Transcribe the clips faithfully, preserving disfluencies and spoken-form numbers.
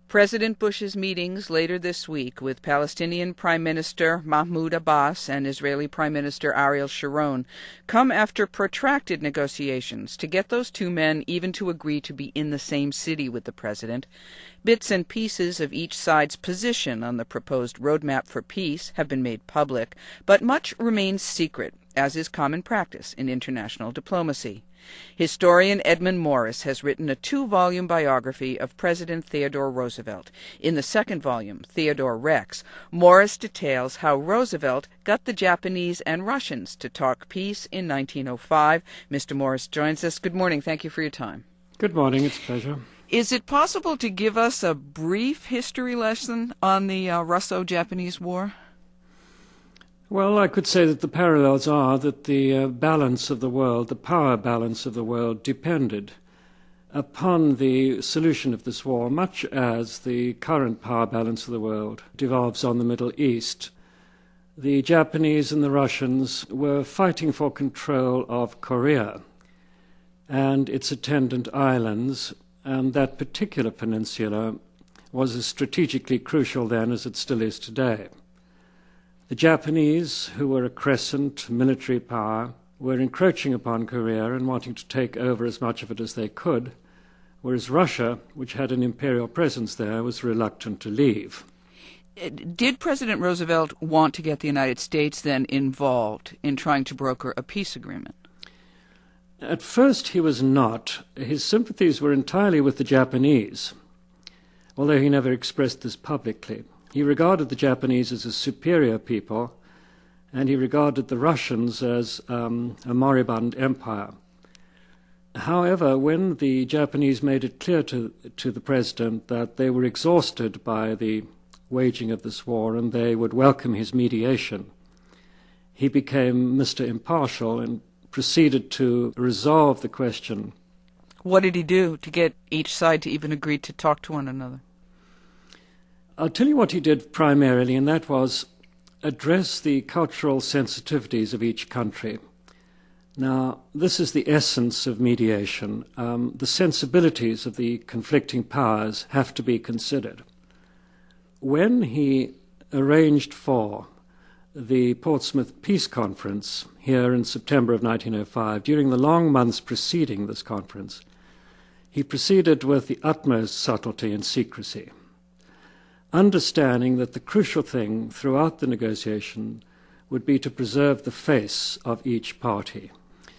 President Bush's meetings later this week with Palestinian Prime Minister Mahmoud Abbas and Israeli Prime Minister Ariel Sharon come after protracted negotiations to get those two men even to agree to be in the same city with the president. Bits and pieces of each side's position on the proposed roadmap for peace have been made public, but much remains secret, as is common practice in international diplomacy. Historian Edmund Morris has written a two-volume biography of President Theodore Roosevelt. In the second volume, Theodore Rex, Morris details how Roosevelt got the Japanese and Russians to talk peace in nineteen oh five. Mister Morris joins us. Good morning. Thank you for your time. Good morning. It's a pleasure. Is it possible to give us a brief history lesson on the uh, Russo-Japanese War? Well, I could say that the parallels are that the uh, balance of the world, the power balance of the world, depended upon the solution of this war, much as the current power balance of the world devolves on the Middle East. The Japanese and the Russians were fighting for control of Korea and its attendant islands, and that particular peninsula was as strategically crucial then as it still is today. The Japanese, who were a crescent military power, were encroaching upon Korea and wanting to take over as much of it as they could, whereas Russia, which had an imperial presence there, was reluctant to leave. Did President Roosevelt want to get the United States then involved in trying to broker a peace agreement? At first he was not. His sympathies were entirely with the Japanese, although he never expressed this publicly. He regarded the Japanese as a superior people, and he regarded the Russians as um, a moribund empire. However, when the Japanese made it clear to, to the president that they were exhausted by the waging of this war and they would welcome his mediation, he became Mister Impartial and proceeded to resolve the question. What did he do to get each side to even agree to talk to one another? I'll tell you what he did primarily, and that was address the cultural sensitivities of each country. Now, this is the essence of mediation. Um, the sensibilities of the conflicting powers have to be considered. When he arranged for the Portsmouth Peace Conference here in September of nineteen oh five, during the long months preceding this conference, he proceeded with the utmost subtlety and secrecy, understanding that the crucial thing throughout the negotiation would be to preserve the face of each party.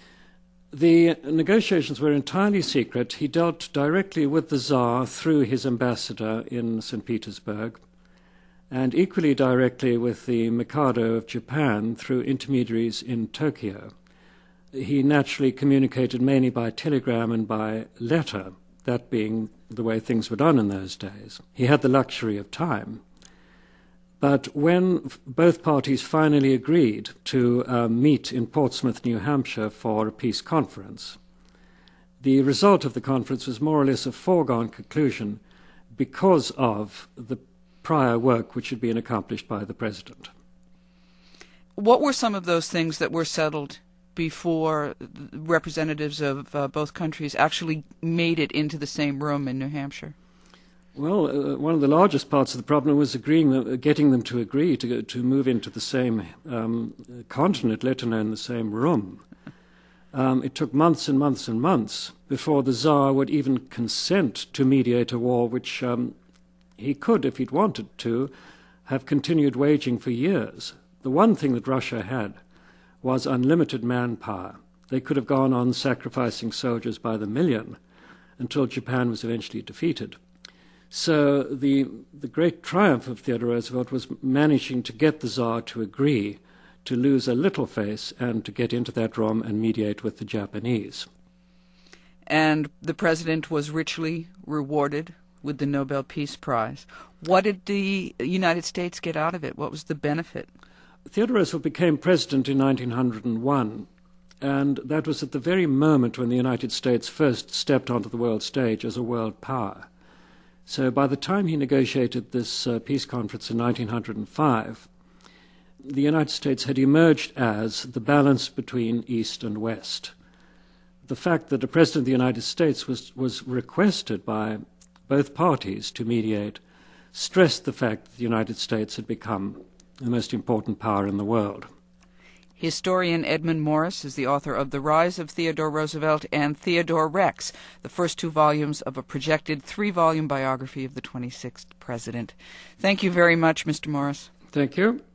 The negotiations were entirely secret. He dealt directly with the Tsar through his ambassador in Saint Petersburg, and equally directly with the Mikado of Japan through intermediaries in Tokyo. He naturally communicated mainly by telegram and by letter, that being the way things were done in those days. He had the luxury of time. But when both parties finally agreed to uh, meet in Portsmouth, New Hampshire for a peace conference, the result of the conference was more or less a foregone conclusion because of the prior work which had been accomplished by the president. What were some of those things that were settled before representatives of uh, both countries actually made it into the same room in New Hampshire? Well, uh, one of the largest parts of the problem was agreeing, uh, getting them to agree to to move into the same um, continent, let alone the same room. Um, it took months and months and months before the Tsar would even consent to mediate a war which um, he could, if he'd wanted to, have continued waging for years. The one thing that Russia had was unlimited manpower. They could have gone on sacrificing soldiers by the million until Japan was eventually defeated. So the, the great triumph of Theodore Roosevelt was managing to get the Tsar to agree to lose a little face and to get into that room and mediate with the Japanese. And the president was richly rewarded with the Nobel Peace Prize. What did the United States get out of it? What was the benefit? Theodore Roosevelt became president in nineteen oh one, and that was at the very moment when the United States first stepped onto the world stage as a world power. So by the time he negotiated this uh, peace conference in nineteen oh five, the United States had emerged as the balance between East and West. The fact that the President of the United States was, was requested by both parties to mediate, stressed the fact that the United States had become the most important power in the world. Historian Edmund Morris is the author of The Rise of Theodore Roosevelt and Theodore Rex, the first two volumes of a projected three-volume biography of the twenty-sixth president. Thank you very much, Mister Morris. Thank you.